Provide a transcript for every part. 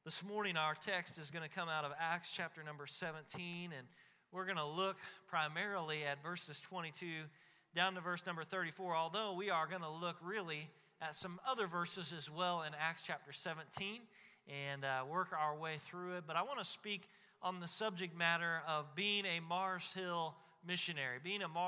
This morning, our text is going to come out of Acts chapter number 17, and we're going to look primarily at verses 22 down to verse number 34, although we are going to look really at some other verses as well in Acts chapter 17 and work our way through it. But I want to speak on the subject matter of being a Mars Hill missionary,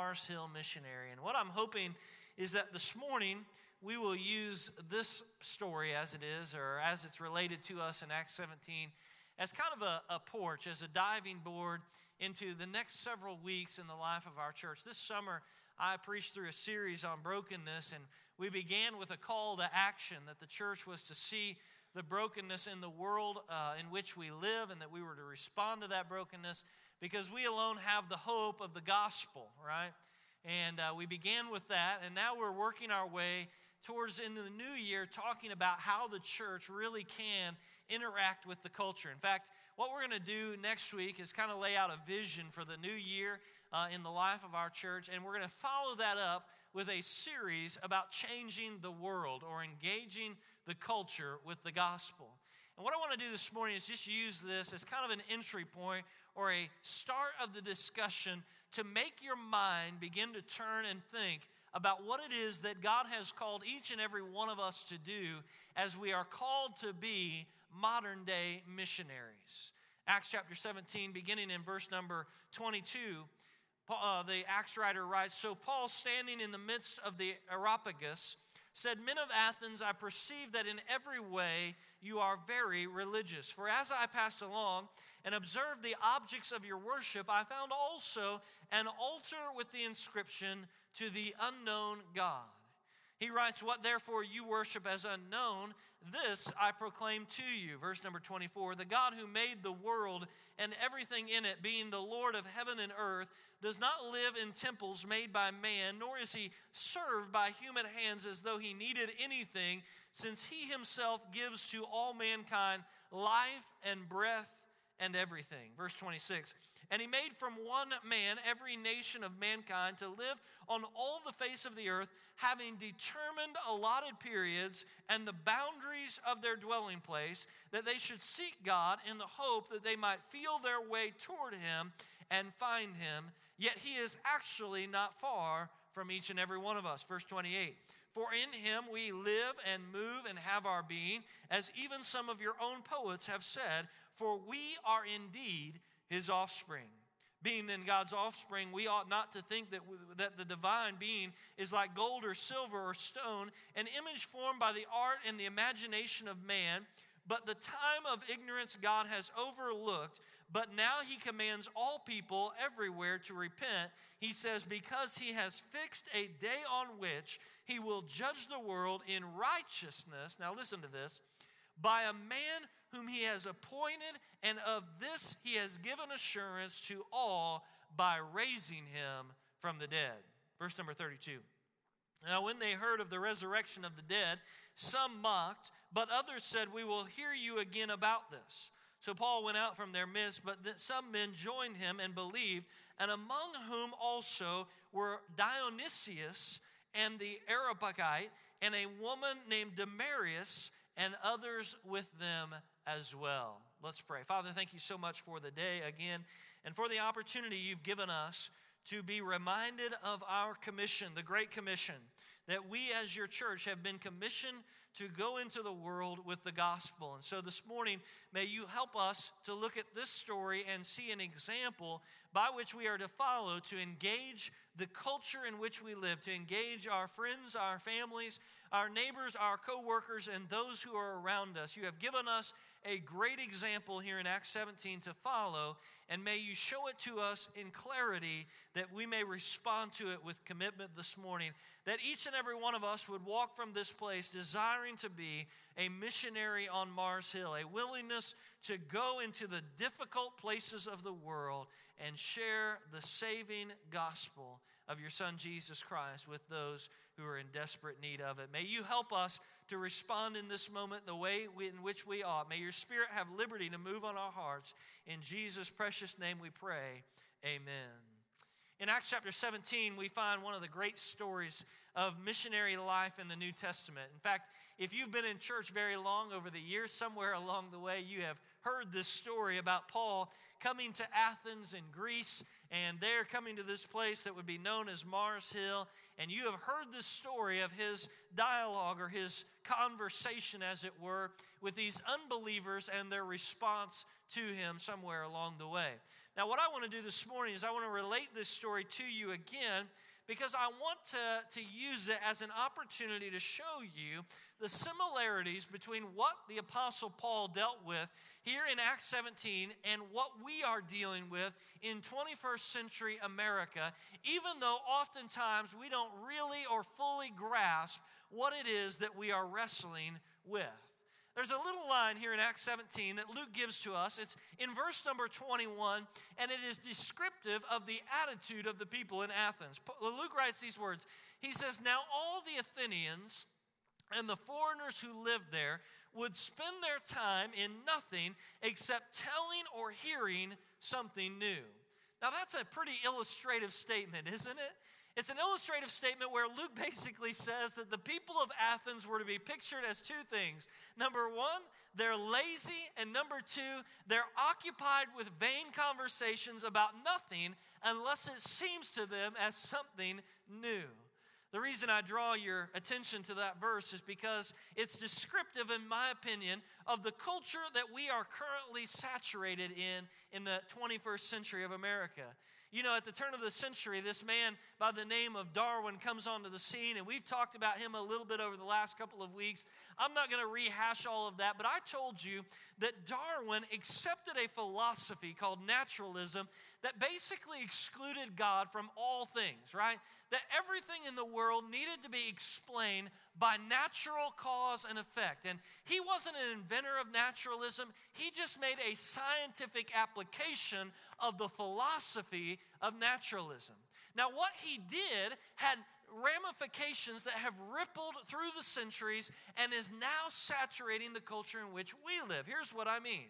And what I'm hoping is that this morning, we will use this story as it is, or as it's related to us in Acts 17, as kind of a porch, as a diving board into the next several weeks in the life of our church. This summer, I preached through a series on brokenness, and we began with a call to action that the church was to see the brokenness in the world in which we live, and that we were to respond to that brokenness because we alone have the hope of the gospel, right? And we began with that, and now we're working our way towards into the new year, talking about how the church really can interact with the culture. In fact, what we're going to do next week is kind of lay out a vision for the new year in the life of our church, and we're going to follow that up with a series about changing the world or engaging the culture with the gospel. And what I want to do this morning is just use this as kind of an entry point or a start of the discussion to make your mind begin to turn and think about what it is that God has called each and every one of us to do as we are called to be modern day missionaries. Acts chapter 17, beginning in verse number 22, the Acts writer writes, "So Paul, standing in the midst of the Areopagus, said, 'Men of Athens, I perceive that in every way you are very religious. For as I passed along and observed the objects of your worship, I found also an altar with the inscription, to the unknown God.' He writes, 'What therefore you worship as unknown, this I proclaim to you.'" Verse number 24, "The God who made the world and everything in it, being the Lord of heaven and earth, does not live in temples made by man, nor is he served by human hands as though he needed anything, since he himself gives to all mankind life and breath and everything." Verse 26, "And he made from one man every nation of mankind to live on all the face of the earth, having determined allotted periods and the boundaries of their dwelling place, that they should seek God in the hope that they might feel their way toward him and find him. Yet he is actually not far from each and every one of us." Verse 28, "For in him we live and move and have our being, as even some of your own poets have said, for we are indeed his offspring. Being then God's offspring, we ought not to think that the divine being is like gold or silver or stone, an image formed by the art and the imagination of man. But the time of ignorance God has overlooked, but now he commands all people everywhere to repent. He says, because he has fixed a day on which he will judge the world in righteousness." Now listen to this. "By a man whom he has appointed, and of this he has given assurance to all by raising him from the dead." Verse number 32. "Now when they heard of the resurrection of the dead, some mocked, but others said, 'We will hear you again about this.' So Paul went out from their midst, but some men joined him and believed, and among whom also were Dionysius and the Areopagite, and a woman named Damaris, and others with them as well." Let's pray. Father, thank you so much for the day again, and for the opportunity you've given us to be reminded of our commission, the Great Commission, that we as your church have been commissioned to go into the world with the gospel. And so this morning, may you help us to look at this story and see an example by which we are to follow to engage the culture in which we live, to engage our friends, our families, our neighbors, our co-workers, and those who are around us. You have given us a great example here in Acts 17 to follow, and may you show it to us in clarity that we may respond to it with commitment this morning, that each and every one of us would walk from this place desiring to be a missionary on Mars Hill, a willingness to go into the difficult places of the world and share the saving gospel of your Son, Jesus Christ, with those who are in desperate need of it. May you help us to respond in this moment the way in which we ought. May your Spirit have liberty to move on our hearts. In Jesus' precious name we pray, amen. In Acts chapter 17, we find one of the great stories of missionary life in the New Testament. In fact, if you've been in church very long over the years, somewhere along the way you have heard this story about Paul coming to Athens in Greece, and they're coming to this place that would be known as Mars Hill, and you have heard this story of his dialogue or his conversation, as it were, with these unbelievers and their response to him somewhere along the way. Now, what I want to do this morning is I want to relate this story to you again, because I want to use it as an opportunity to show you the similarities between what the Apostle Paul dealt with here in Acts 17 and what we are dealing with in 21st century America, even though oftentimes we don't really or fully grasp what it is that we are wrestling with. There's a little line here in Acts 17 that Luke gives to us. It's in verse number 21, and it is descriptive of the attitude of the people in Athens. Luke writes these words. He says, "Now all the Athenians and the foreigners who lived there would spend their time in nothing except telling or hearing something new." Now that's a pretty illustrative statement, isn't it? It's an illustrative statement where Luke basically says that the people of Athens were to be pictured as two things. Number one, they're lazy, and number two, they're occupied with vain conversations about nothing unless it seems to them as something new. The reason I draw your attention to that verse is because it's descriptive, in my opinion, of the culture that we are currently saturated in the 21st century of America. You know, at the turn of the century, this man by the name of Darwin comes onto the scene, and we've talked about him a little bit over the last couple of weeks. I'm not going to rehash all of that, but I told you that Darwin accepted a philosophy called naturalism that basically excluded God from all things, right? That everything in the world needed to be explained by natural cause and effect. And he wasn't an inventor of naturalism. He just made a scientific application of the philosophy of naturalism. Now, what he did had ramifications that have rippled through the centuries and is now saturating the culture in which we live. Here's what I mean.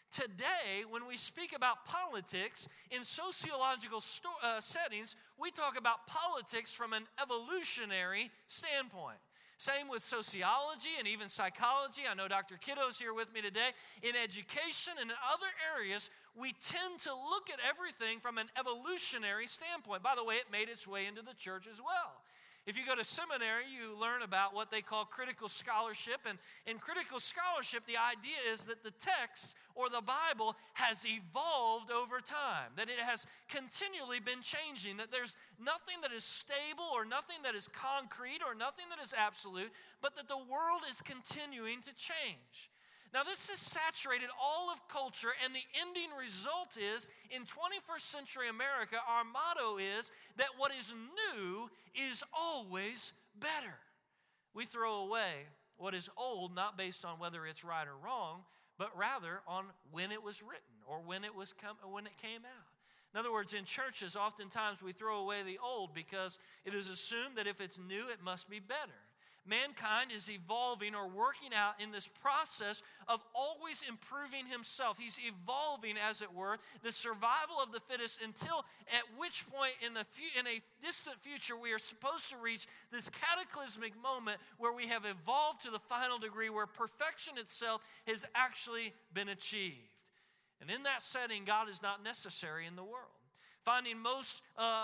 Today, when we speak about politics in sociological settings, we talk about politics from an evolutionary standpoint. Same with sociology and even psychology. I know Dr. Kiddo's here with me today. In education and in other areas, we tend to look at everything from an evolutionary standpoint. By the way, it made its way into the church as well. If you go to seminary, you learn about what they call critical scholarship. And in critical scholarship, the idea is that the text or the Bible has evolved over time, that it has continually been changing, that there's nothing that is stable or nothing that is concrete or nothing that is absolute, but that the world is continuing to change. Now, this has saturated all of culture, and the ending result is, in 21st century America, our motto is that what is new is always better. We throw away what is old, not based on whether it's right or wrong, but rather on when it was written or when it came out. In other words, in churches, oftentimes we throw away the old because it is assumed that if it's new, it must be better. Mankind is evolving or working out in this process of always improving himself. He's evolving, as it were, the survival of the fittest, until at which point in a distant future we are supposed to reach this cataclysmic moment where we have evolved to the final degree where perfection itself has actually been achieved. And in that setting, God is not necessary in the world. Finding most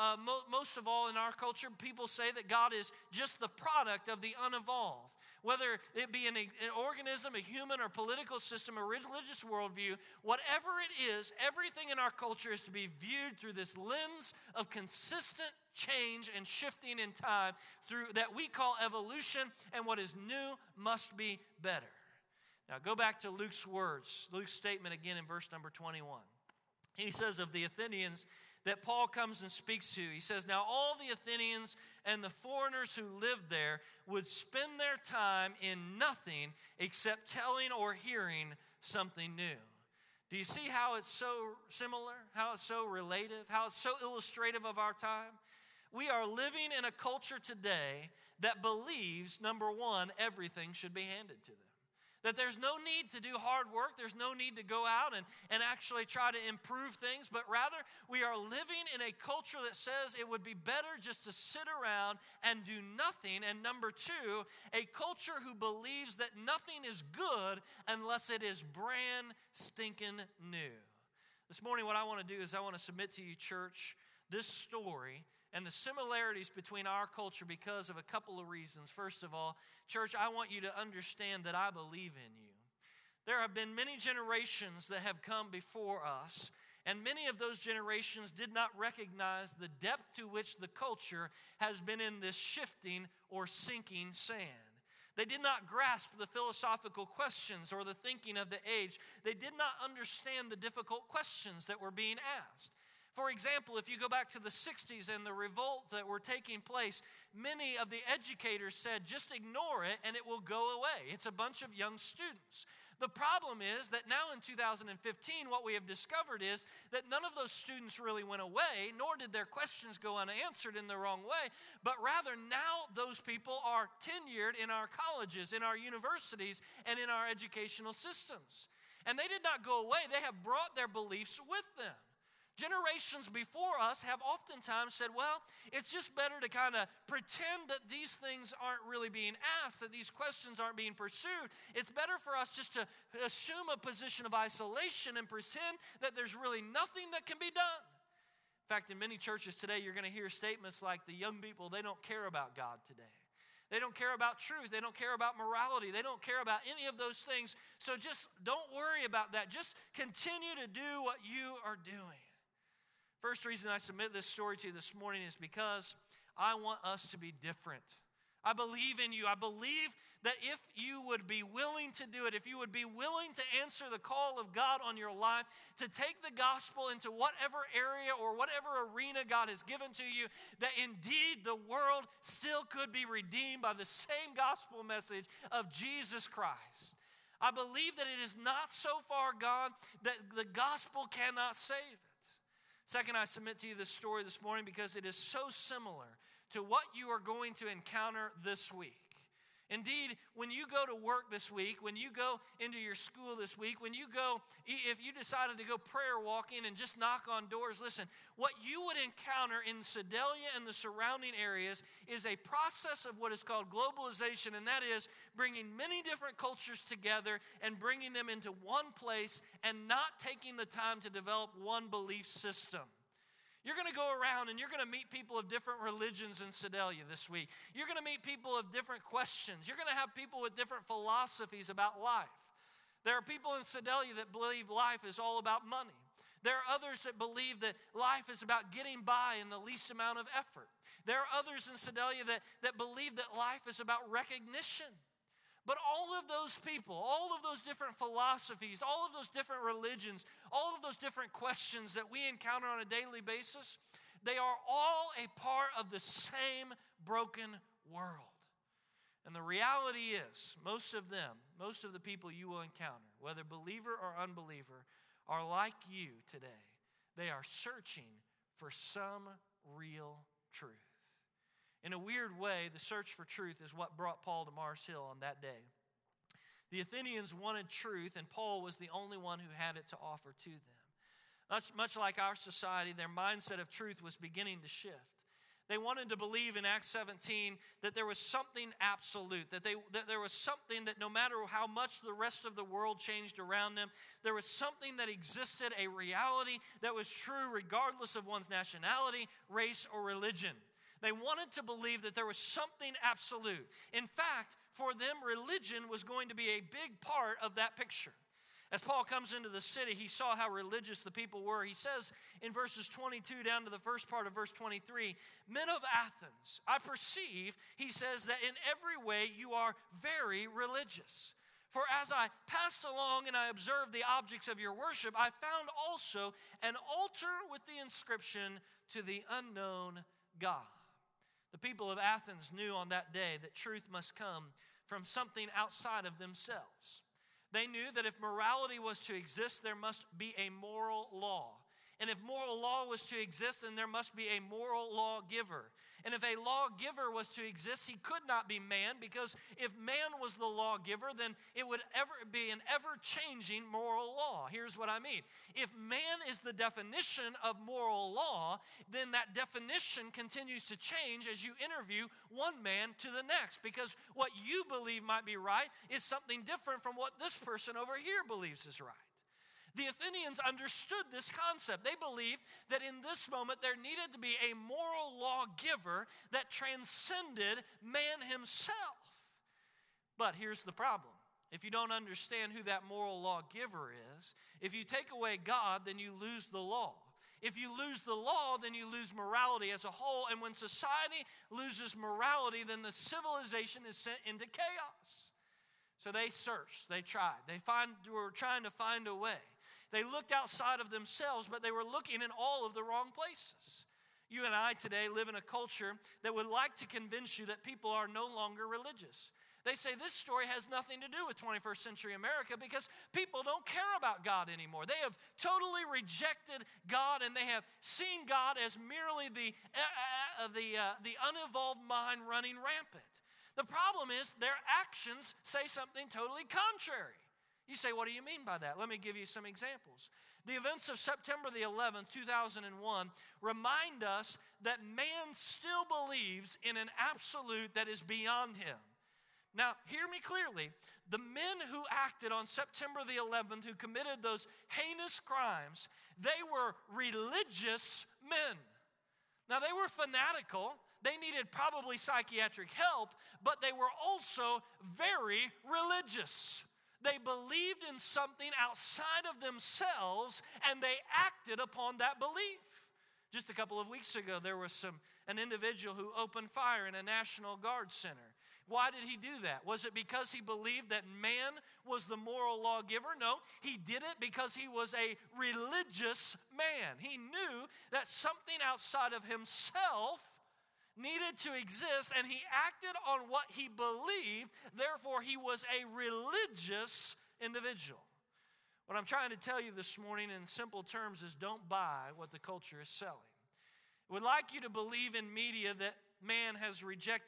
of all in our culture, people say that God is just the product of the unevolved. Whether it be an organism, a human, or political system, a religious worldview, whatever it is, everything in our culture is to be viewed through this lens of consistent change and shifting in time through that we call evolution, and what is new must be better. Now go back to Luke's words, Luke's statement again in verse number 21. He says of the Athenians that Paul comes and speaks to. He says, "Now all the Athenians and the foreigners who lived there would spend their time in nothing except telling or hearing something new." Do you see how it's so similar, how it's so relative, how it's so illustrative of our time? We are living in a culture today that believes, number one, everything should be handed to them. That there's no need to do hard work. There's no need to go out and actually try to improve things. But rather, we are living in a culture that says it would be better just to sit around and do nothing. And number two, a culture who believes that nothing is good unless it is brand stinking new. This morning, what I want to do is I want to submit to you, church, this story and the similarities between our culture because of a couple of reasons. First of all, church, I want you to understand that I believe in you. There have been many generations that have come before us, and many of those generations did not recognize the depth to which the culture has been in this shifting or sinking sand. They did not grasp the philosophical questions or the thinking of the age. They did not understand the difficult questions that were being asked. For example, if you go back to the 60s and the revolts that were taking place, many of the educators said, just ignore it and it will go away. It's a bunch of young students. The problem is that now in 2015, what we have discovered is that none of those students really went away, nor did their questions go unanswered in the wrong way, but rather now those people are tenured in our colleges, in our universities, and in our educational systems. And they did not go away. They have brought their beliefs with them. Generations before us have oftentimes said, well, it's just better to kind of pretend that these things aren't really being asked, that these questions aren't being pursued. It's better for us just to assume a position of isolation and pretend that there's really nothing that can be done. In fact, in many churches today, you're going to hear statements like the young people, they don't care about God today. They don't care about truth. They don't care about morality. They don't care about any of those things. So just don't worry about that. Just continue to do what you are doing. First reason I submit this story to you this morning is because I want us to be different. I believe in you. I believe that if you would be willing to do it, if you would be willing to answer the call of God on your life, to take the gospel into whatever area or whatever arena God has given to you, that indeed the world still could be redeemed by the same gospel message of Jesus Christ. I believe that it is not so far gone that the gospel cannot save it. Second, I submit to you this story this morning because it is so similar to what you are going to encounter this week. Indeed, when you go to work this week, when you go into your school this week, when you go, if you decided to go prayer walking and just knock on doors, listen, what you would encounter in Sedalia and the surrounding areas is a process of what is called globalization, and that is bringing many different cultures together and bringing them into one place and not taking the time to develop one belief system. You're going to go around and you're going to meet people of different religions in Sedalia this week. You're going to meet people of different questions. You're going to have people with different philosophies about life. There are people in Sedalia that believe life is all about money. There are others that believe that life is about getting by in the least amount of effort. There are others in Sedalia that believe that life is about recognition. But all of those people, all of those different philosophies, all of those different religions, all of those different questions that we encounter on a daily basis, they are all a part of the same broken world. And the reality is, most of the people you will encounter, whether believer or unbeliever, are like you today. They are searching for some real truth. In a weird way, the search for truth is what brought Paul to Mars Hill on that day. The Athenians wanted truth, and Paul was the only one who had it to offer to them. Much like our society, their mindset of truth was beginning to shift. They wanted to believe in Acts 17 that there was something absolute, that there was something that no matter how much the rest of the world changed around them, there was something that existed, a reality that was true regardless of one's nationality, race, or religion. They wanted to believe that there was something absolute. In fact, for them, religion was going to be a big part of that picture. As Paul comes into the city, he saw how religious the people were. He says in verses 22 down to the first part of verse 23, "Men of Athens, I perceive," he says, "that in every way you are very religious. For as I passed along and I observed the objects of your worship, I found also an altar with the inscription, 'To the unknown God.'" The people of Athens knew on that day that truth must come from something outside of themselves. They knew that if morality was to exist, there must be a moral law. And if moral law was to exist, then there must be a moral lawgiver. And if a lawgiver was to exist, he could not be man, because if man was the lawgiver, then it would ever be an ever-changing moral law. Here's what I mean. If man is the definition of moral law, then that definition continues to change as you interview one man to the next, because what you believe might be right is something different from what this person over here believes is right. The Athenians understood this concept. They believed that in this moment there needed to be a moral lawgiver that transcended man himself. But here's the problem. If you don't understand who that moral lawgiver is, if you take away God, then you lose the law. If you lose the law, then you lose morality as a whole. And when society loses morality, then the civilization is sent into chaos. So they searched, they tried, were trying to find a way. They looked outside of themselves, but they were looking in all of the wrong places. You and I today live in a culture that would like to convince you that people are no longer religious. They say this story has nothing to do with 21st century America because people don't care about God anymore. They have totally rejected God, and they have seen God as merely the unevolved mind running rampant. The problem is their actions say something totally contrary. You say, what do you mean by that? Let me give you some examples. The events of September the 11th, 2001 remind us that man still believes in an absolute that is beyond him. Now, hear me clearly. The men who acted on September the 11th, who committed those heinous crimes, they were religious men. Now, they were fanatical. They needed probably psychiatric help, but they were also very religious. They believed in something outside of themselves, and they acted upon that belief. Just a couple of weeks ago, there was an individual who opened fire in a National Guard center. Why did he do that? Was it because he believed that man was the moral lawgiver? No, he did it because he was a religious man. He knew that something outside of himself needed to exist, and he acted on what he believed. Therefore, he was a religious individual. What I'm trying to tell you this morning in simple terms is don't buy what the culture is selling. I would like you to believe in media that mankind has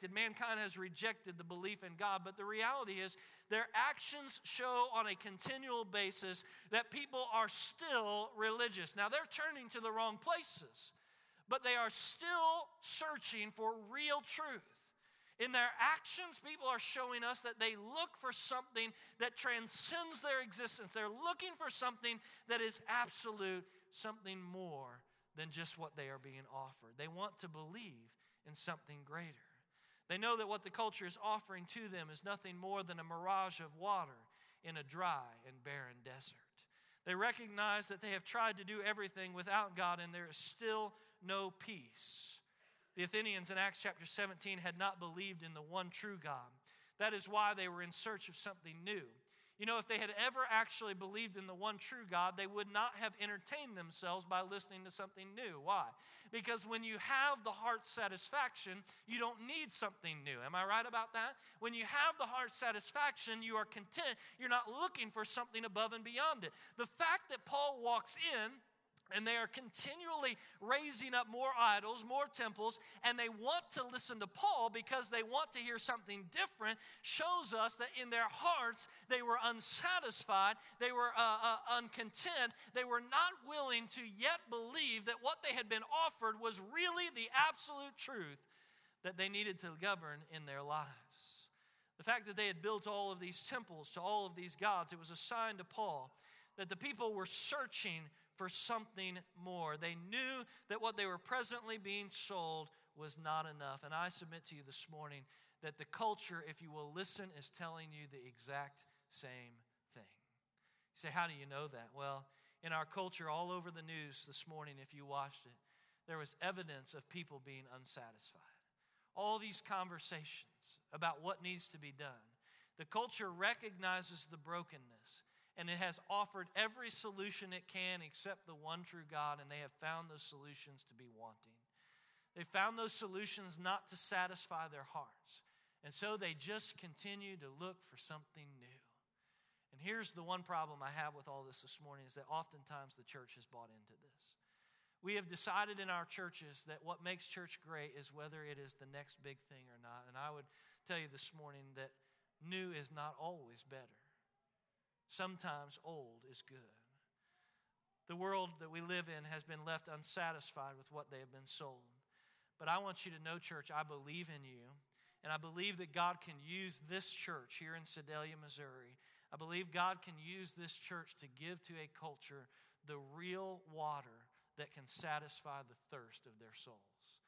rejected the belief in God, but the reality is their actions show on a continual basis that people are still religious. Now, they're turning to the wrong places, but they are still searching for real truth. In their actions, people are showing us that they look for something that transcends their existence. They're looking for something that is absolute, something more than just what they are being offered. They want to believe in something greater. They know that what the culture is offering to them is nothing more than a mirage of water in a dry and barren desert. They recognize that they have tried to do everything without God, and there is still no peace. The Athenians in Acts chapter 17 had not believed in the one true God. That is why they were in search of something new. You know, if they had ever actually believed in the one true God, they would not have entertained themselves by listening to something new. Why? Because when you have the heart satisfaction, you don't need something new. Am I right about that? When you have the heart satisfaction, you are content. You're not looking for something above and beyond it. The fact that Paul walks in, and they are continually raising up more idols, more temples, and they want to listen to Paul because they want to hear something different, shows us that in their hearts they were unsatisfied, they were uncontent, they were not willing to yet believe that what they had been offered was really the absolute truth that they needed to govern in their lives. The fact that they had built all of these temples to all of these gods, it was a sign to Paul that the people were searching for something more. They knew that what they were presently being sold was not enough. And I submit to you this morning that the culture, if you will listen, is telling you the exact same thing. You say, how do you know that? Well, in our culture, all over the news this morning, if you watched it, there was evidence of people being unsatisfied. All these conversations about what needs to be done. The culture recognizes the brokenness, and it has offered every solution it can except the one true God, and they have found those solutions to be wanting. They found those solutions not to satisfy their hearts, and so they just continue to look for something new. And here's the one problem I have with all this morning is that oftentimes the church has bought into this. We have decided in our churches that what makes church great is whether it is the next big thing or not. And I would tell you this morning that new is not always better. Sometimes old is good. The world that we live in has been left unsatisfied with what they have been sold. But I want you to know, church, I believe in you. And I believe that God can use this church here in Sedalia, Missouri. I believe God can use this church to give to a culture the real water that can satisfy the thirst of their souls.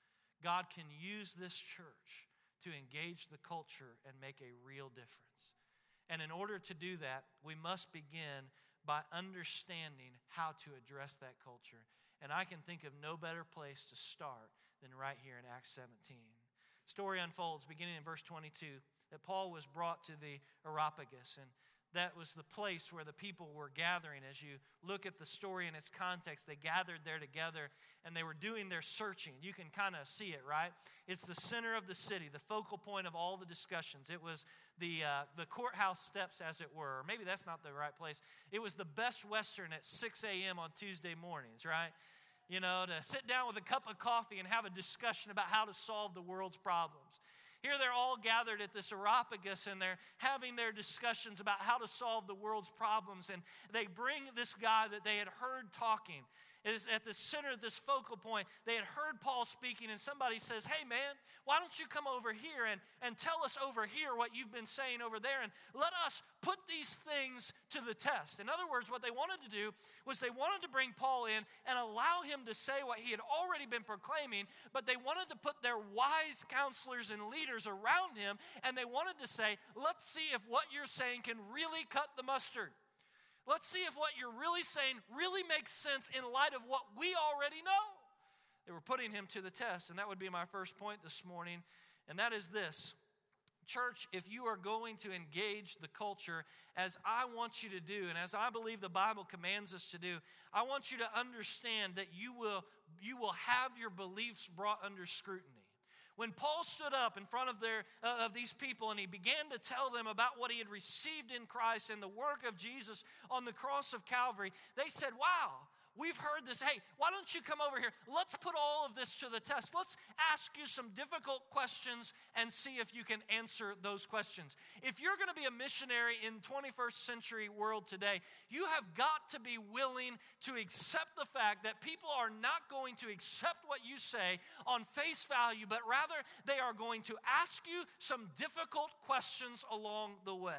God can use this church to engage the culture and make a real difference. And in order to do that, we must begin by understanding how to address that culture. And I can think of no better place to start than right here in Acts 17. Story unfolds beginning in verse 22 that Paul was brought to the Areopagus, and that was the place where the people were gathering. As you look at the story in its context, they gathered there together and they were doing their searching. You can kind of see it, right? It's the center of the city, the focal point of all the discussions. It was the courthouse steps, as it were. Or maybe that's not the right place. It was the Best Western at 6 a.m. on Tuesday mornings, right? You know, to sit down with a cup of coffee and have a discussion about how to solve the world's problems. Here they're all gathered at this Areopagus and they're having their discussions about how to solve the world's problems. And they bring this guy that they had heard talking. It is at the center of this focal point. They had heard Paul speaking and somebody says, hey man, why don't you come over here and tell us over here what you've been saying over there and let us put these things to the test. In other words, what they wanted to do was they wanted to bring Paul in and allow him to say what he had already been proclaiming, but they wanted to put their wise counselors and leaders around him and they wanted to say, let's see if what you're saying can really cut the mustard. Let's see if what you're really saying really makes sense in light of what we already know. They were putting him to the test, and that would be my first point this morning, and that is this. Church, if you are going to engage the culture as I want you to do, and as I believe the Bible commands us to do, I want you to understand that you will have your beliefs brought under scrutiny. When Paul stood up in front of these people and he began to tell them about what he had received in Christ and the work of Jesus on the cross of Calvary, they said, wow, we've heard this. Hey, why don't you come over here? Let's put all of this to the test. Let's ask you some difficult questions and see if you can answer those questions. If you're going to be a missionary in 21st century world today, you have got to be willing to accept the fact that people are not going to accept what you say on face value, but rather they are going to ask you some difficult questions along the way.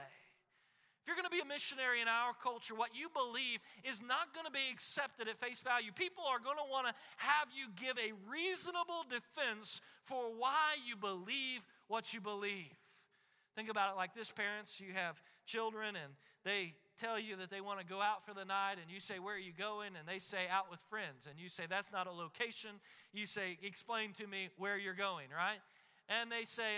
If you're going to be a missionary in our culture, what you believe is not going to be accepted at face value. People are going to want to have you give a reasonable defense for why you believe what you believe. Think about it like this, parents. You have children and they tell you that they want to go out for the night and you say, where are you going? And they say, out with friends. And you say, that's not a location. You say, explain to me where you're going, right? And they say,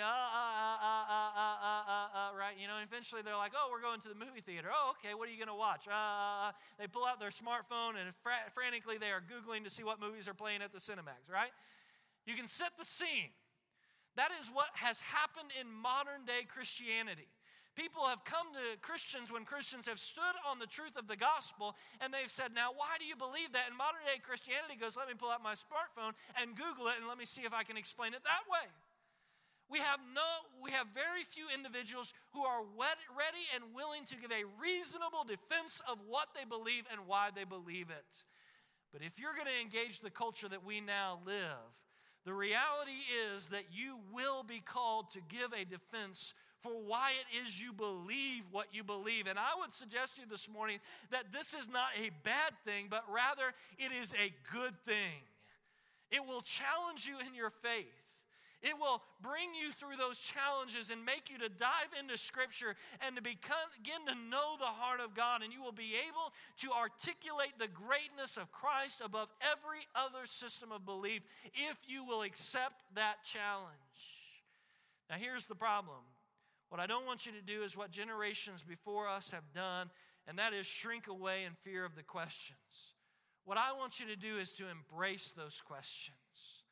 right? You know, eventually they're like, oh, we're going to the movie theater. Oh, okay, what are you going to watch? They pull out their smartphone and frantically they are Googling to see what movies are playing at the Cinemax, right? You can set the scene. That is what has happened in modern day Christianity. People have come to Christians when Christians have stood on the truth of the gospel and they've said, now why do you believe that? And modern day Christianity goes, let me pull out my smartphone and Google it and let me see if I can explain it that way. We have very few individuals who are ready and willing to give a reasonable defense of what they believe and why they believe it. But if you're going to engage the culture that we now live, the reality is that you will be called to give a defense for why it is you believe what you believe. And I would suggest to you this morning that this is not a bad thing, but rather it is a good thing. It will challenge you in your faith. It will bring you through those challenges and make you to dive into Scripture and to begin to know the heart of God. And you will be able to articulate the greatness of Christ above every other system of belief if you will accept that challenge. Now here's the problem. What I don't want you to do is what generations before us have done, and that is shrink away in fear of the questions. What I want you to do is to embrace those questions.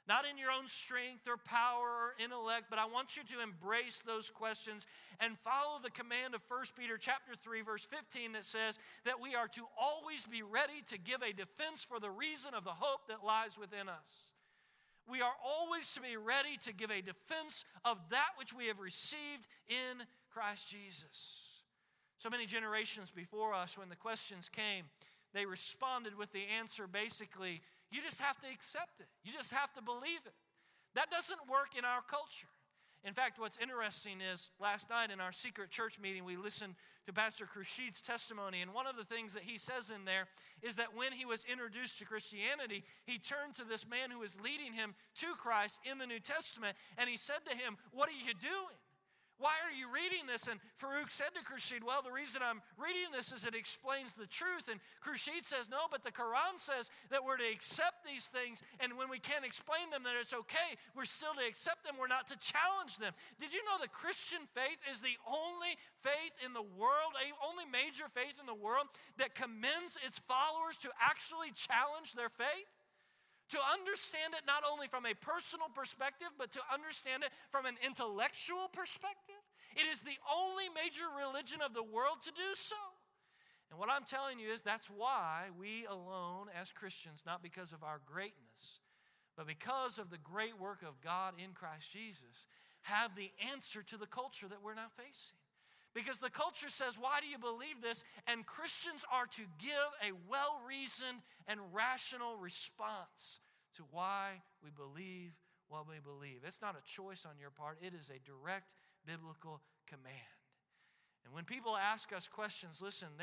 Not in your own strength or power or intellect, but I want you to embrace those questions and follow the command of 1 Peter chapter 3, verse 15 that says that we are to always be ready to give a defense for the reason of the hope that lies within us. We are always to be ready to give a defense of that which we have received in Christ Jesus. So many generations before us, when the questions came, they responded with the answer basically, you just have to accept it. You just have to believe it. That doesn't work in our culture. In fact, what's interesting is last night in our secret church meeting, we listened to Pastor Krushid's testimony, and one of the things that he says in there is that when he was introduced to Christianity, he turned to this man who was leading him to Christ in the New Testament, and he said to him, "What are you doing? Why are you reading this?" And Farouk said to Krushid, "Well, the reason I'm reading this is it explains the truth." And Krushid says, "No, but the Quran says that we're to accept these things, and when we can't explain them, that it's okay. We're still to accept them. We're not to challenge them." Did you know the Christian faith is the only faith in the world, only major faith in the world that commends its followers to actually challenge their faith? To understand it not only from a personal perspective, but to understand it from an intellectual perspective. It is the only major religion of the world to do so. And what I'm telling you is that's why we alone as Christians, not because of our greatness, but because of the great work of God in Christ Jesus, have the answer to the culture that we're now facing. Because the culture says, "Why do you believe this?" And Christians are to give a well-reasoned and rational response to why we believe what we believe. It's not a choice on your part. It is a direct biblical command. And when people ask us questions, listen,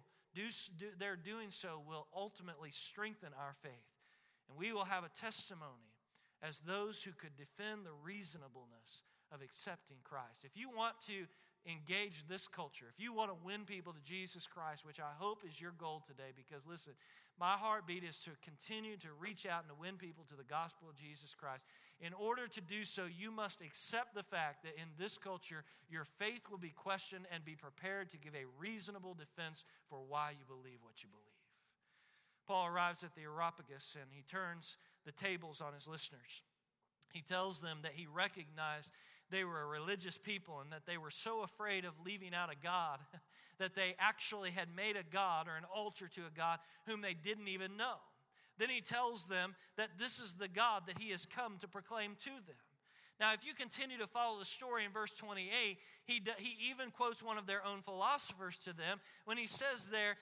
their doing so will ultimately strengthen our faith. And we will have a testimony as those who could defend the reasonableness of accepting Christ. If you want to engage this culture, if you want to win people to Jesus Christ, which I hope is your goal today, because listen, my heartbeat is to continue to reach out and to win people to the gospel of Jesus Christ. In order to do so, you must accept the fact that in this culture, your faith will be questioned and be prepared to give a reasonable defense for why you believe what you believe. Paul arrives at the Areopagus and he turns the tables on his listeners. He tells them that he recognized they were a religious people and that they were so afraid of leaving out a God that they actually had made a God or an altar to a God whom they didn't even know. Then he tells them that this is the God that he has come to proclaim to them. Now, if you continue to follow the story in verse 28, he even quotes one of their own philosophers to them when he says there,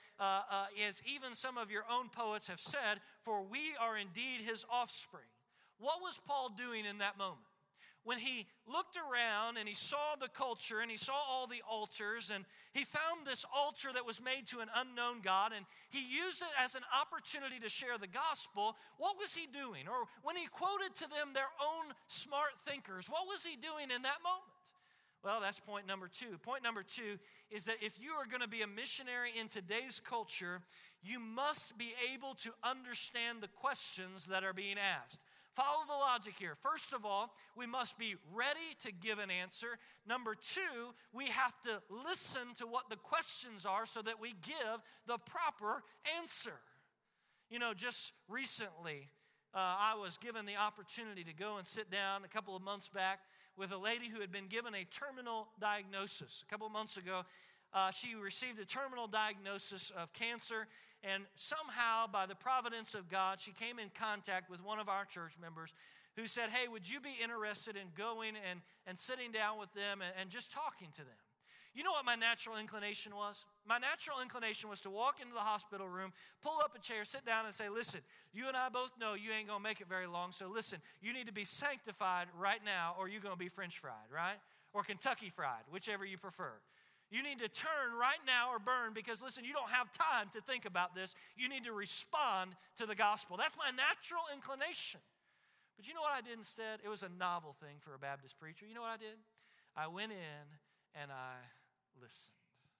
as even some of your own poets have said, "For we are indeed his offspring." What was Paul doing in that moment? When he looked around and he saw the culture and he saw all the altars and he found this altar that was made to an unknown God and he used it as an opportunity to share the gospel, what was he doing? Or when he quoted to them their own smart thinkers, what was he doing in that moment? Well, that's point number two. Point number two is that if you are going to be a missionary in today's culture, you must be able to understand the questions that are being asked. Follow the logic here. First of all, we must be ready to give an answer. Number two, we have to listen to what the questions are so that we give the proper answer. You know, just recently, I was given the opportunity to go and sit down a couple of months back with a lady who had been given a terminal diagnosis. A couple of months ago, she received a terminal diagnosis of cancer, and somehow, by the providence of God, she came in contact with one of our church members who said, "Hey, would you be interested in going and sitting down with them and just talking to them?" You know what my natural inclination was? My natural inclination was to walk into the hospital room, pull up a chair, sit down and say, "Listen, you and I both know you ain't going to make it very long, so listen, you need to be sanctified right now or you're going to be French fried, right? Or Kentucky fried, whichever you prefer. You need to turn right now or burn because, listen, you don't have time to think about this. You need to respond to the gospel." That's my natural inclination. But you know what I did instead? It was a novel thing for a Baptist preacher. You know what I did? I went in and I listened.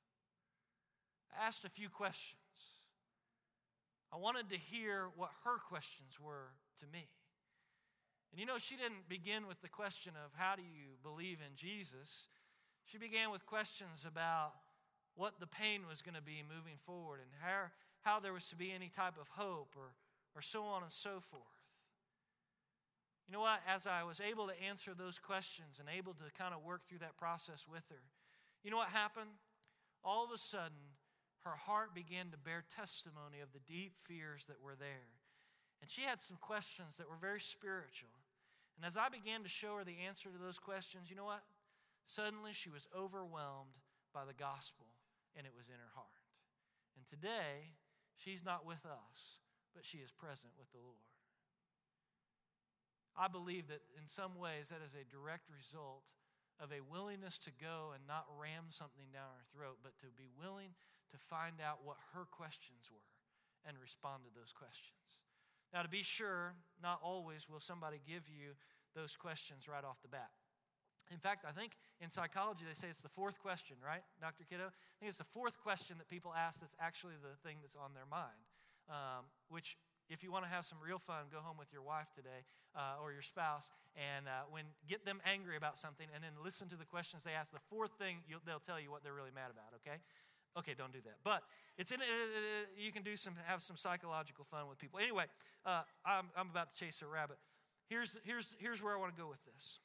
I asked a few questions. I wanted to hear what her questions were to me. And you know, she didn't begin with the question of how do you believe in Jesus. She began with questions about what the pain was going to be moving forward and how there was to be any type of hope or so on and so forth. You know what? As I was able to answer those questions and able to kind of work through that process with her, you know what happened? All of a sudden, her heart began to bear testimony of the deep fears that were there. And she had some questions that were very spiritual. And as I began to show her the answer to those questions, you know what? Suddenly she was overwhelmed by the gospel, and it was in her heart. And today, she's not with us, but she is present with the Lord. I believe that in some ways that is a direct result of a willingness to go and not ram something down our throat, but to be willing to find out what her questions were and respond to those questions. Now, to be sure, not always will somebody give you those questions right off the bat. In fact, I think in psychology they say it's the fourth question, right, Dr. Kiddo? I think it's the fourth question that people ask that's actually the thing that's on their mind, which if you want to have some real fun, go home with your wife today or your spouse and get them angry about something and then listen to the questions they ask. The fourth thing, they'll tell you what they're really mad about, okay? Okay, don't do that. But it's you can have some psychological fun with people. Anyway, I'm about to chase a rabbit. Here's where I want to go with this.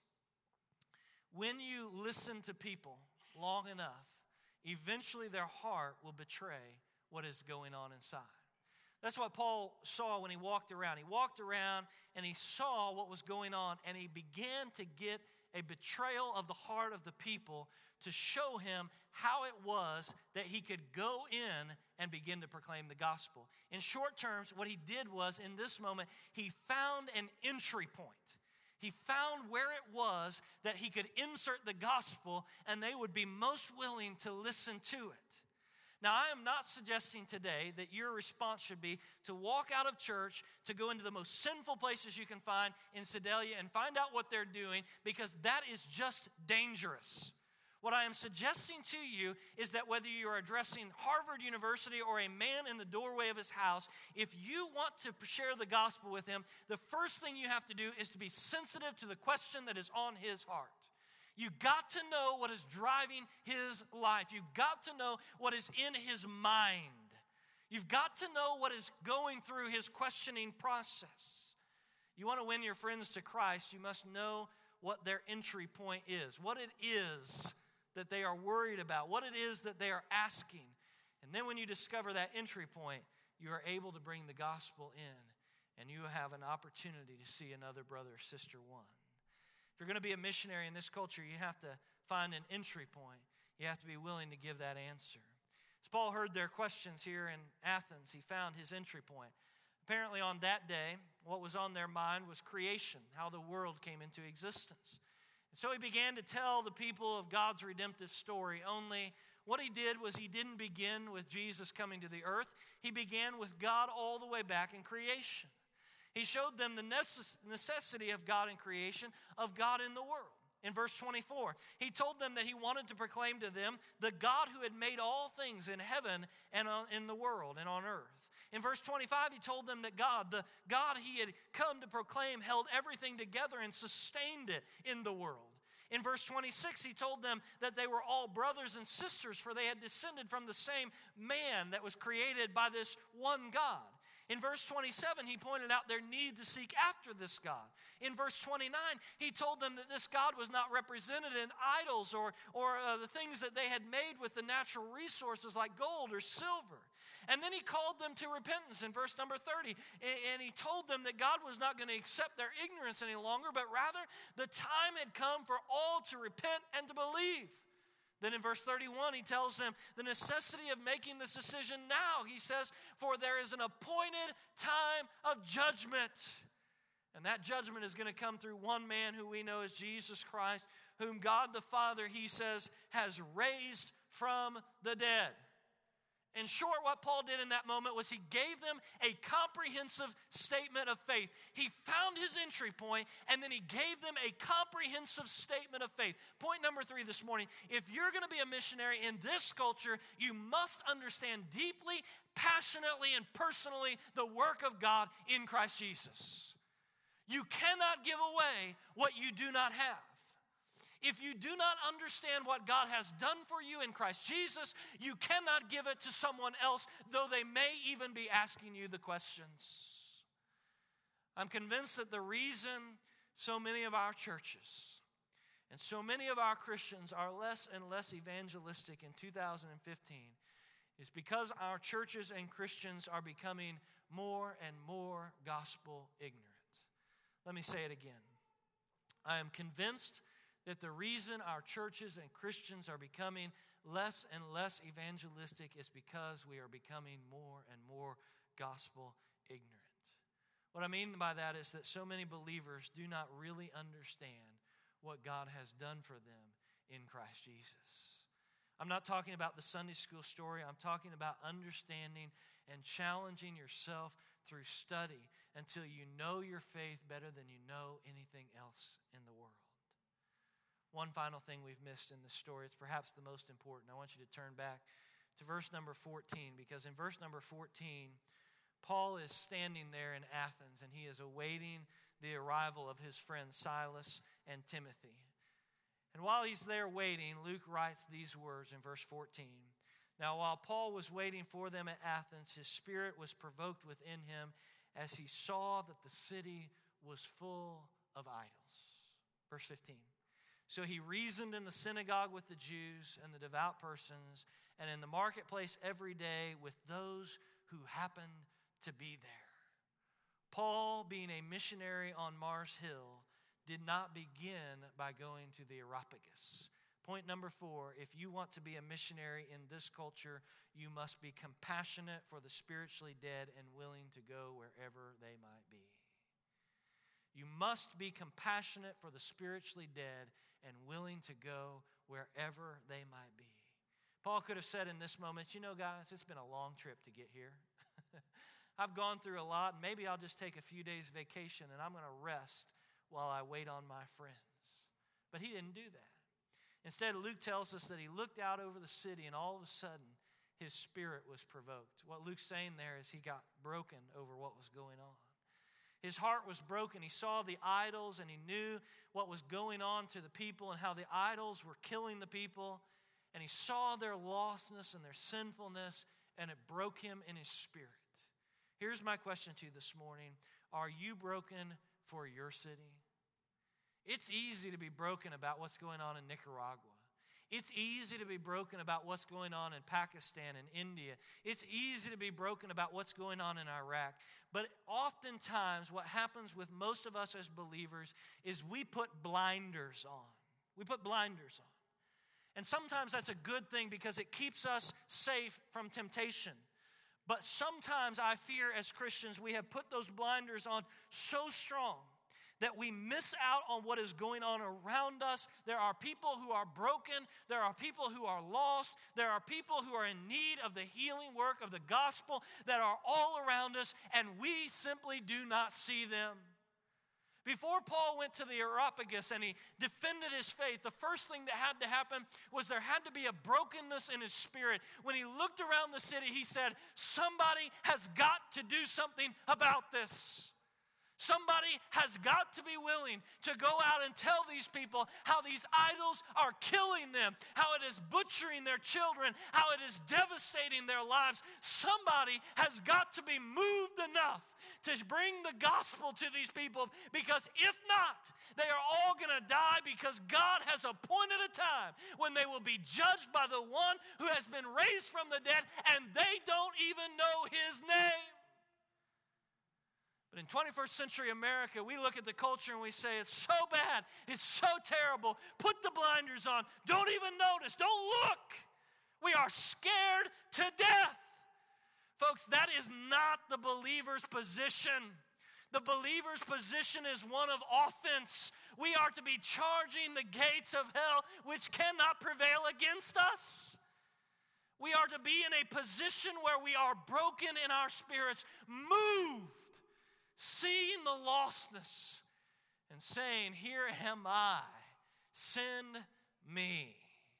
When you listen to people long enough, eventually their heart will betray what is going on inside. That's what Paul saw when he walked around. He walked around and he saw what was going on, and he began to get a betrayal of the heart of the people to show him how it was that he could go in and begin to proclaim the gospel. In short terms, what he did was, in this moment, he found an entry point. He found where it was that he could insert the gospel and they would be most willing to listen to it. Now, I am not suggesting today that your response should be to walk out of church, to go into the most sinful places you can find in Sedalia and find out what they're doing, because that is just dangerous. What I am suggesting to you is that whether you are addressing Harvard University or a man in the doorway of his house, if you want to share the gospel with him, the first thing you have to do is to be sensitive to the question that is on his heart. You got to know what is driving his life. You've got to know what is in his mind. You've got to know what is going through his questioning process. You want to win your friends to Christ, you must know what their entry point is, what it is that they are worried about, what it is that they are asking. And then when you discover that entry point, you are able to bring the gospel in, and you have an opportunity to see another brother or sister won. If you're going to be a missionary in this culture, you have to find an entry point. You have to be willing to give that answer. As Paul heard their questions here in Athens, he found his entry point. Apparently on that day, what was on their mind was creation, how the world came into existence. And so he began to tell the people of God's redemptive story, only what he did was he didn't begin with Jesus coming to the earth. He began with God all the way back in creation. He showed them the necessity of God in creation, of God in the world. In verse 24, he told them that he wanted to proclaim to them the God who had made all things in heaven and in the world and on earth. In verse 25, he told them that God, the God he had come to proclaim, held everything together and sustained it in the world. In verse 26, he told them that they were all brothers and sisters, for they had descended from the same man that was created by this one God. In verse 27, he pointed out their need to seek after this God. In verse 29, he told them that this God was not represented in idols or the things that they had made with the natural resources like gold or silver. And then he called them to repentance in verse number 30. And he told them that God was not going to accept their ignorance any longer, but rather the time had come for all to repent and to believe. Then in verse 31, he tells them the necessity of making this decision now. He says, for there is an appointed time of judgment. And that judgment is going to come through one man who we know as Jesus Christ, whom God the Father, he says, has raised from the dead. In short, what Paul did in that moment was he gave them a comprehensive statement of faith. He found his entry point, and then he gave them a comprehensive statement of faith. Point number 3 this morning, if you're going to be a missionary in this culture, you must understand deeply, passionately, and personally the work of God in Christ Jesus. You cannot give away what you do not have. If you do not understand what God has done for you in Christ Jesus, you cannot give it to someone else, though they may even be asking you the questions. I'm convinced that the reason so many of our churches and so many of our Christians are less and less evangelistic in 2015 is because our churches and Christians are becoming more and more gospel ignorant. Let me say it again. I am convinced that the reason our churches and Christians are becoming less and less evangelistic is because we are becoming more and more gospel ignorant. What I mean by that is that so many believers do not really understand what God has done for them in Christ Jesus. I'm not talking about the Sunday school story. I'm talking about understanding and challenging yourself through study until you know your faith better than you know anything else in the world. One final thing we've missed in this story, it's perhaps the most important. I want you to turn back to verse number 14, because in verse number 14, Paul is standing there in Athens and he is awaiting the arrival of his friends Silas and Timothy. And while he's there waiting, Luke writes these words in verse 14. Now, while Paul was waiting for them at Athens, his spirit was provoked within him as he saw that the city was full of idols. Verse 15. So he reasoned in the synagogue with the Jews and the devout persons, and in the marketplace every day with those who happened to be there. Paul, being a missionary on Mars Hill, did not begin by going to the Areopagus. Point number 4, if you want to be a missionary in this culture, you must be compassionate for the spiritually dead and willing to go wherever they might be. You must be compassionate for the spiritually dead and willing to go wherever they might be. Paul could have said in this moment, you know, guys, it's been a long trip to get here. I've gone through a lot, and maybe I'll just take a few days vacation and I'm going to rest while I wait on my friends. But he didn't do that. Instead, Luke tells us that he looked out over the city and all of a sudden his spirit was provoked. What Luke's saying there is he got broken over what was going on. His heart was broken. He saw the idols and he knew what was going on to the people and how the idols were killing the people. And he saw their lostness and their sinfulness, and it broke him in his spirit. Here's my question to you this morning. Are you broken for your city? It's easy to be broken about what's going on in Nicaragua. It's easy to be broken about what's going on in Pakistan and India. It's easy to be broken about what's going on in Iraq. But oftentimes what happens with most of us as believers is we put blinders on. We put blinders on. And sometimes that's a good thing because it keeps us safe from temptation. But sometimes I fear as Christians we have put those blinders on so strong that we miss out on what is going on around us. There are people who are broken. There are people who are lost. There are people who are in need of the healing work of the gospel that are all around us, and we simply do not see them. Before Paul went to the Areopagus and he defended his faith, the first thing that had to happen was there had to be a brokenness in his spirit. When he looked around the city, he said, somebody has got to do something about this. Somebody has got to be willing to go out and tell these people how these idols are killing them, how it is butchering their children, how it is devastating their lives. Somebody has got to be moved enough to bring the gospel to these people, because if not, they are all going to die, because God has appointed a time when they will be judged by the one who has been raised from the dead, and they don't even know his name. But in 21st century America, we look at the culture and we say, it's so bad, it's so terrible, put the blinders on, don't even notice, don't look. We are scared to death. Folks, that is not the believer's position. The believer's position is one of offense. We are to be charging the gates of hell, which cannot prevail against us. We are to be in a position where we are broken in our spirits, moved, seeing the lostness and saying, here am I, send me.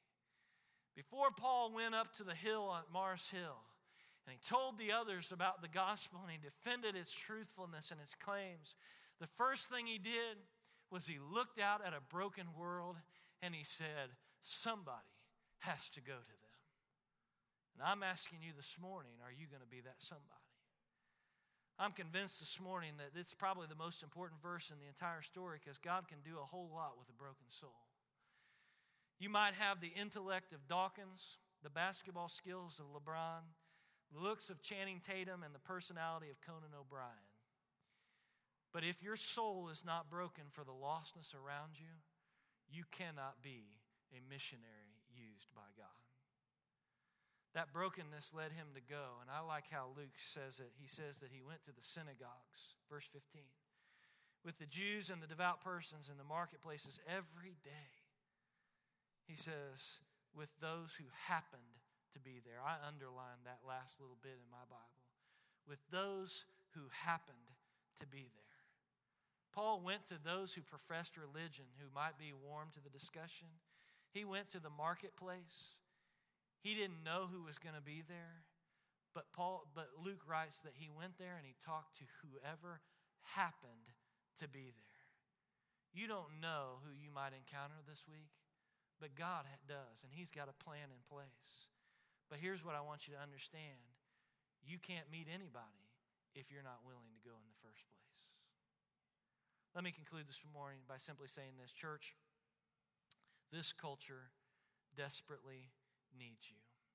Before Paul went up to the hill on Mars Hill, and he told the others about the gospel, and he defended its truthfulness and its claims, the first thing he did was he looked out at a broken world and he said, somebody has to go to them. And I'm asking you this morning, are you going to be that somebody? I'm convinced this morning that it's probably the most important verse in the entire story because God can do a whole lot with a broken soul. You might have the intellect of Dawkins, the basketball skills of LeBron, the looks of Channing Tatum, and the personality of Conan O'Brien. But if your soul is not broken for the lostness around you, you cannot be a missionary used by God. That brokenness led him to go. And I like how Luke says it. He says that he went to the synagogues, verse 15, with the Jews and the devout persons in the marketplaces every day. He says, with those who happened to be there. I underlined that last little bit in my Bible. With those who happened to be there. Paul went to those who professed religion, who might be warm to the discussion. He went to the marketplace. He didn't know who was going to be there, but Luke writes that he went there and he talked to whoever happened to be there. You don't know who you might encounter this week, but God does, and He's got a plan in place. But here's what I want you to understand. You can't meet anybody if you're not willing to go in the first place. Let me conclude this morning by simply saying this. Church, this culture desperately needs you.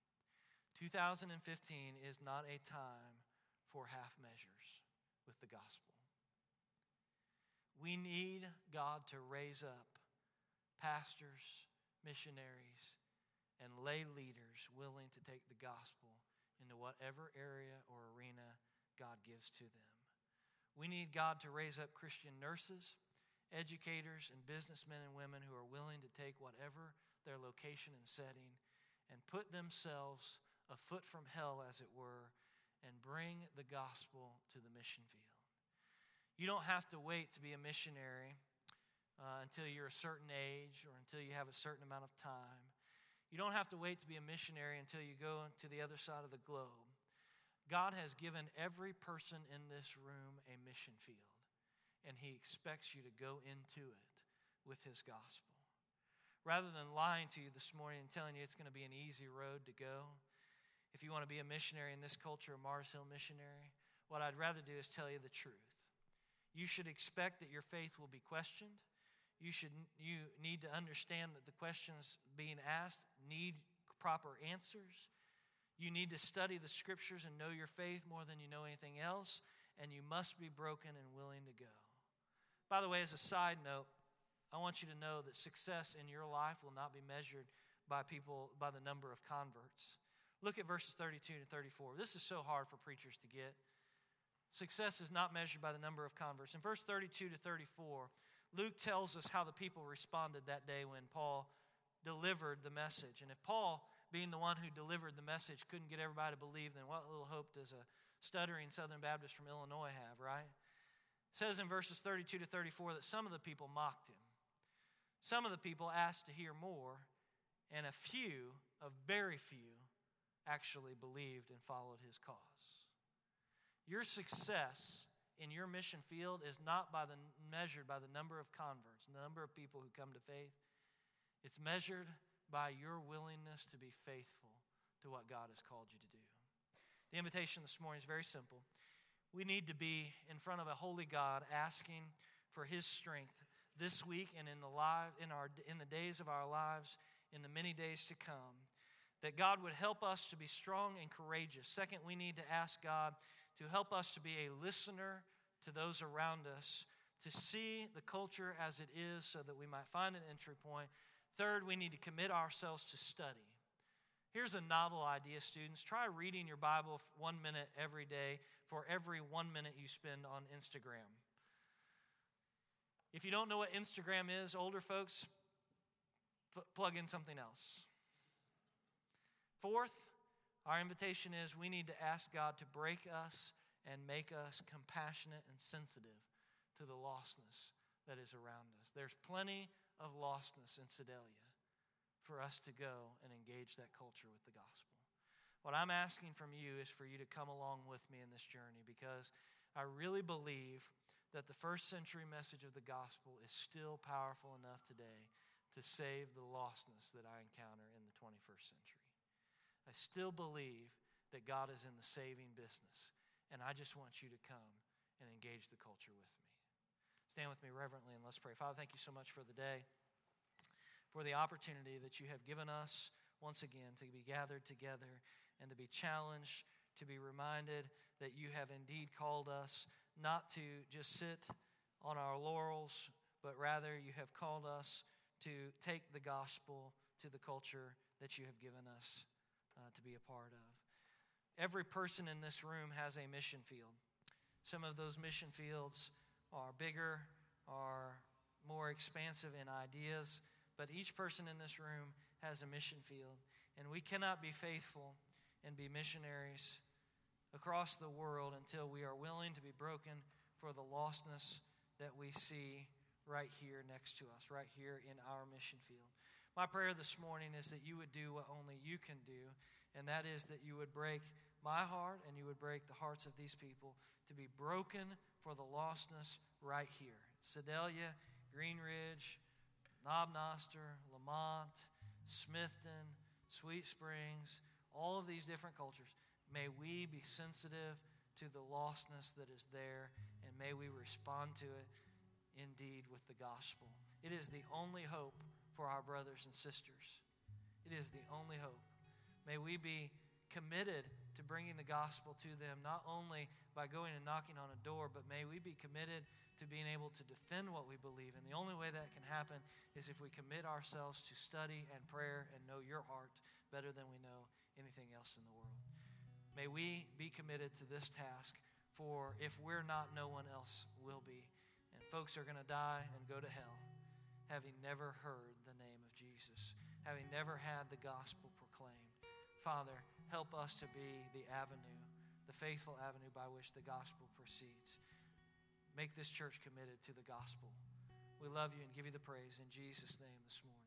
2015 is not a time for half measures with the gospel. We need God to raise up pastors, missionaries, and lay leaders willing to take the gospel into whatever area or arena God gives to them. We need God to raise up Christian nurses, educators, and businessmen and women who are willing to take whatever their location and setting and put themselves a foot from hell, as it were, and bring the gospel to the mission field. You don't have to wait to be a missionary until you're a certain age or until you have a certain amount of time. You don't have to wait to be a missionary until you go to the other side of the globe. God has given every person in this room a mission field, and He expects you to go into it with His gospel. Rather than lying to you this morning and telling you it's going to be an easy road to go, if you want to be a missionary in this culture, a Mars Hill missionary, what I'd rather do is tell you the truth. You should expect that your faith will be questioned. You need to understand that the questions being asked need proper answers. You need to study the Scriptures and know your faith more than you know anything else, and you must be broken and willing to go. By the way, as a side note, I want you to know that success in your life will not be measured by the number of converts. Look at verses 32 to 34. This is so hard for preachers to get. Success is not measured by the number of converts. In verse 32 to 34, Luke tells us how the people responded that day when Paul delivered the message. And if Paul, being the one who delivered the message, couldn't get everybody to believe, then what little hope does a stuttering Southern Baptist from Illinois have, right? It says in verses 32 to 34 that some of the people mocked him. Some of the people asked to hear more, and a very few, actually believed and followed his cause. Your success in your mission field is not measured by the number of converts, the number of people who come to faith. It's measured by your willingness to be faithful to what God has called you to do. The invitation this morning is very simple. We need to be in front of a holy God asking for His strength this week and in the days of our lives, in the many days to come, that God would help us to be strong and courageous. Second, we need to ask God to help us to be a listener to those around us, to see the culture as it is so that we might find an entry point. Third, we need to commit ourselves to study. Here's a novel idea, students. Try reading your Bible 1 minute every day for every 1 minute you spend on Instagram. If you don't know what Instagram is, older folks, plug in something else. Fourth, our invitation is we need to ask God to break us and make us compassionate and sensitive to the lostness that is around us. There's plenty of lostness in Sedalia for us to go and engage that culture with the gospel. What I'm asking from you is for you to come along with me in this journey, because I really believe that the first century message of the gospel is still powerful enough today to save the lostness that I encounter in the 21st century. I still believe that God is in the saving business, and I just want you to come and engage the culture with me. Stand with me reverently and let's pray. Father, thank you so much for the day, for the opportunity that you have given us once again to be gathered together and to be challenged, to be reminded that you have indeed called us not to just sit on our laurels, but rather you have called us to take the gospel to the culture that you have given us to be a part of. Every person in this room has a mission field. Some of those mission fields are bigger, are more expansive in ideas, but each person in this room has a mission field. And we cannot be faithful and be missionaries across the world until we are willing to be broken for the lostness that we see right here next to us, right here in our mission field. My prayer this morning is that you would do what only you can do, and that is that you would break my heart and you would break the hearts of these people to be broken for the lostness right here. Sedalia, Green Ridge, Knob Noster, Lamont, Smithton, Sweet Springs, all of these different cultures. May we be sensitive to the lostness that is there, and may we respond to it indeed with the gospel. It is the only hope for our brothers and sisters. It is the only hope. May we be committed to bringing the gospel to them, not only by going and knocking on a door, but may we be committed to being able to defend what we believe. And the only way that can happen is if we commit ourselves to study and prayer and know your heart better than we know anything else in the world. May we be committed to this task, for if we're not, no one else will be. And folks are going to die and go to hell, having never heard the name of Jesus, having never had the gospel proclaimed. Father, help us to be the avenue, the faithful avenue by which the gospel proceeds. Make this church committed to the gospel. We love you and give you the praise in Jesus' name this morning.